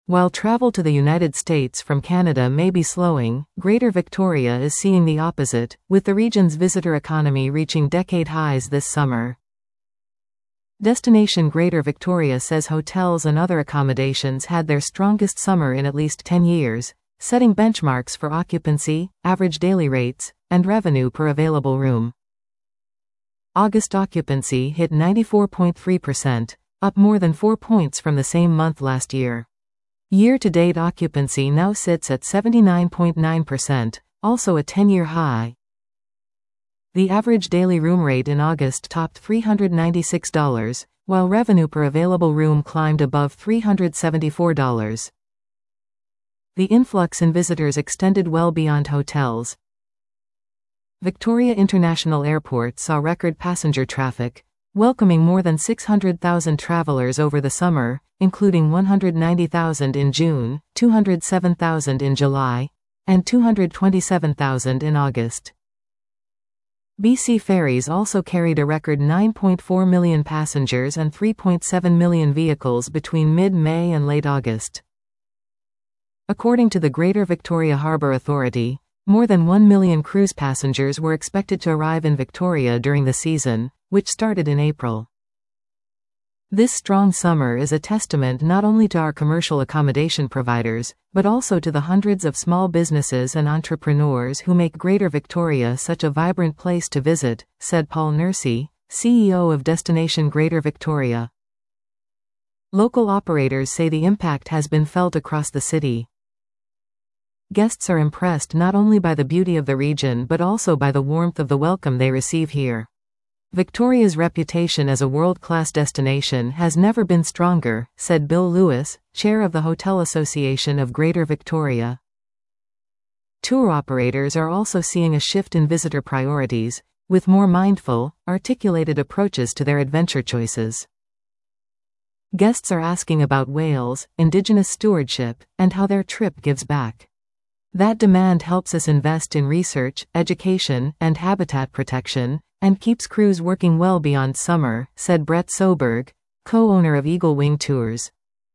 While travel to the United States from Canada may be slowing, Greater Victoria is seeing the opposite, with the region's visitor economy reaching decade highs this summer. Destination Greater Victoria says hotels and other accommodations had their strongest summer in at least 10 years, setting benchmarks for occupancy, average daily rates, and revenue per available room. August occupancy hit 94.3%, up more than 4 points from the same month last year. Year-to-date occupancy now sits at 79.9%, also a 10-year high. The average daily room rate in August topped $396, while revenue per available room climbed above $374. The influx in visitors extended well beyond hotels. Victoria International Airport saw record passenger traffic, welcoming more than 600,000 travelers over the summer, including 190,000 in June, 207,000 in July, and 227,000 in August. BC Ferries also carried a record 9.4 million passengers and 3.7 million vehicles between mid-May and late August. According to the Greater Victoria Harbour Authority, more than 1 million cruise passengers were expected to arrive in Victoria during the season, which started in April. This strong summer is a testament not only to our commercial accommodation providers, but also to the hundreds of small businesses and entrepreneurs who make Greater Victoria such a vibrant place to visit, said Paul Nursey, CEO of Destination Greater Victoria. Local operators say the impact has been felt across the city. Guests are impressed not only by the beauty of the region but also by the warmth of the welcome they receive here. Victoria's reputation as a world-class destination has never been stronger, said Bill Lewis, chair of the Hotel Association of Greater Victoria. Tour operators are also seeing a shift in visitor priorities, with more mindful, articulated approaches to their adventure choices. Guests are asking about whales, Indigenous stewardship, and how their trip gives back. That demand helps us invest in research, education, and habitat protection, and keeps crews working well beyond summer, said Brett Soberg, co-owner of Eagle Wing Tours.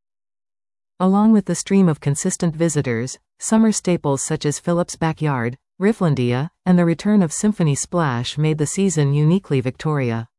Along with the stream of consistent visitors, summer staples such as Philip's Backyard, Rifflandia, and the return of Symphony Splash made the season uniquely Victoria.